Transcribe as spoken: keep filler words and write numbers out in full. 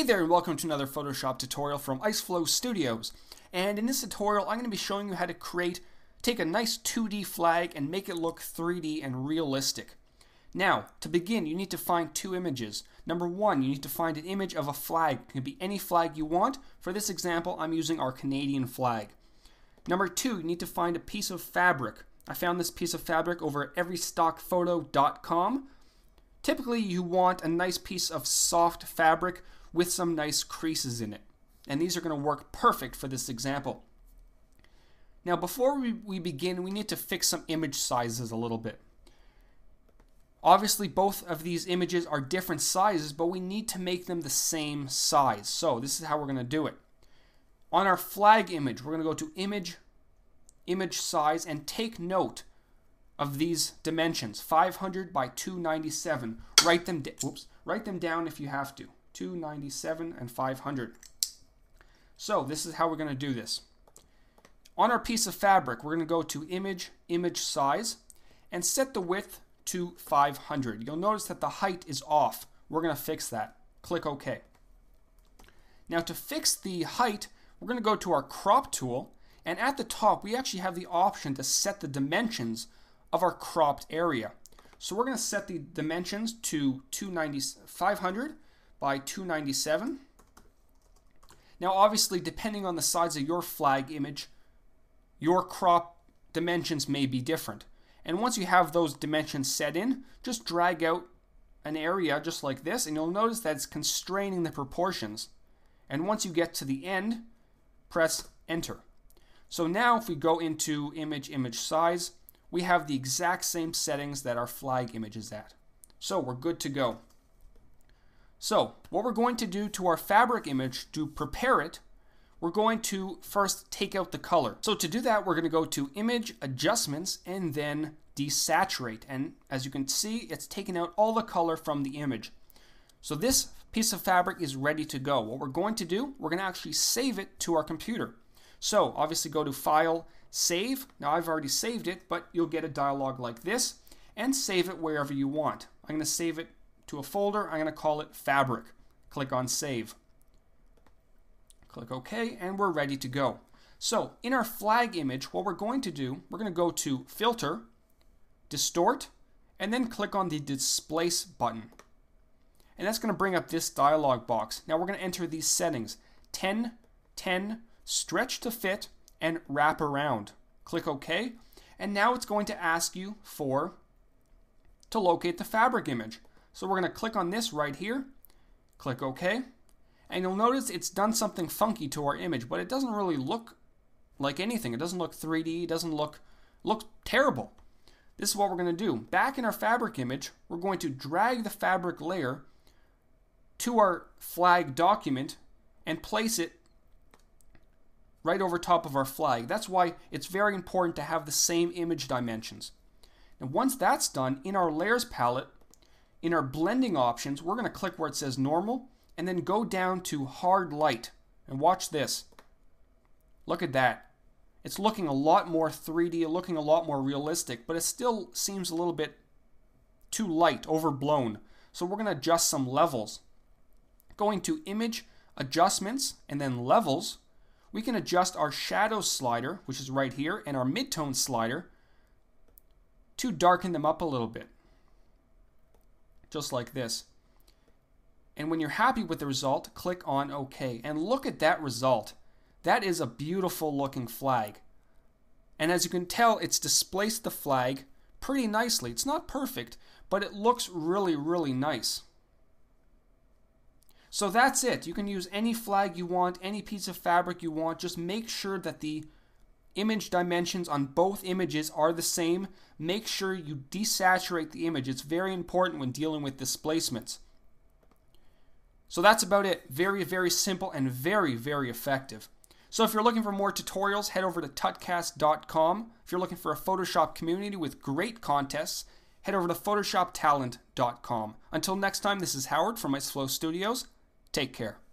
there and welcome to another Photoshop tutorial from Iceflow Studios. And in this tutorial I'm going to be showing you how to create, take a nice two D flag and make it look three D and realistic. Now, to begin you need to find two images. Number one, you need to find an image of a flag. It can be any flag you want. For this example I'm using our Canadian flag. Number two, you need to find a piece of fabric. I found this piece of fabric over at every stock photo dot com. Typically you want a nice piece of soft fabric with some nice creases in it. And these are going to work perfect for this example. Now before we, we begin, we need to fix some image sizes a little bit. Obviously both of these images are different sizes, but we need to make them the same size. So this is how we're going to do it. On our flag image, we're going to go to Image, Image Size, and take note of these dimensions, five hundred by two ninety-seven. Write them, oops, write them down if you have to. two ninety-seven and five hundred. So this is how we're going to do this. On our piece of fabric, we're going to go to Image, Image Size, and set the width to five hundred. You'll notice that the height is off. We're going to fix that. Click OK. Now to fix the height, we're going to go to our Crop tool, and at the top we actually have the option to set the dimensions of our cropped area. So we're going to set the dimensions to five hundred by two ninety-seven. Now obviously depending on the size of your flag image, your crop dimensions may be different. And once you have those dimensions set in, just drag out an area just like this, and you'll notice that it's constraining the proportions. And once you get to the end, press enter. So now if we go into Image, Image Size, we have the exact same settings that our flag image is at. So we're good to go. So what we're going to do to our fabric image to prepare it, we're going to first take out the color. So to do that, we're going to go to Image, Adjustments, and then Desaturate. And as you can see, it's taken out all the color from the image. So this piece of fabric is ready to go. What we're going to do, we're going to actually save it to our computer. So obviously go to File, Save. Now I've already saved it, but you'll get a dialog like this, and save it wherever you want. I'm going to save it to a folder. I'm going to call it Fabric. Click on Save. Click OK, and we're ready to go. So in our flag image, what we're going to do, we're going to go to Filter, Distort, and then click on the Displace button. And that's going to bring up this dialog box. Now we're going to enter these settings: ten, ten, Stretch to Fit, and Wrap Around. Click OK, and now it's going to ask you for to locate the fabric image. So we're going to click on this right here, click OK, and you'll notice it's done something funky to our image, but it doesn't really look like anything. It doesn't look three D, it doesn't look look terrible. This is what we're going to do. Back in our fabric image, we're going to drag the fabric layer to our flag document and place it right over top of our flag. That's why it's very important to have the same image dimensions. And once that's done, in our layers palette, in our blending options, we're going to click where it says normal and then go down to hard light. And watch this. Look at that. It's looking a lot more three D, looking a lot more realistic, but it still seems a little bit too light, overblown. So we're going to adjust some levels. Going to Image, Adjustments, and then Levels, we can adjust our shadow slider, which is right here, and our midtone slider to darken them up a little bit. Just like this. And when you're happy with the result, click on OK. And look at that result. That is a beautiful looking flag. And as you can tell, it's displaced the flag pretty nicely. It's not perfect, but it looks really, really nice. So that's it. You can use any flag you want, any piece of fabric you want. Just make sure that the image dimensions on both images are the same. Make sure you desaturate the image. It's very important when dealing with displacements. So that's about it. Very, very simple and very, very effective. So if you're looking for more tutorials, head over to tutcast dot com. If you're looking for a Photoshop community with great contests, head over to photoshop talent dot com. Until next time, this is Howard from Iceflow Studios. Take care.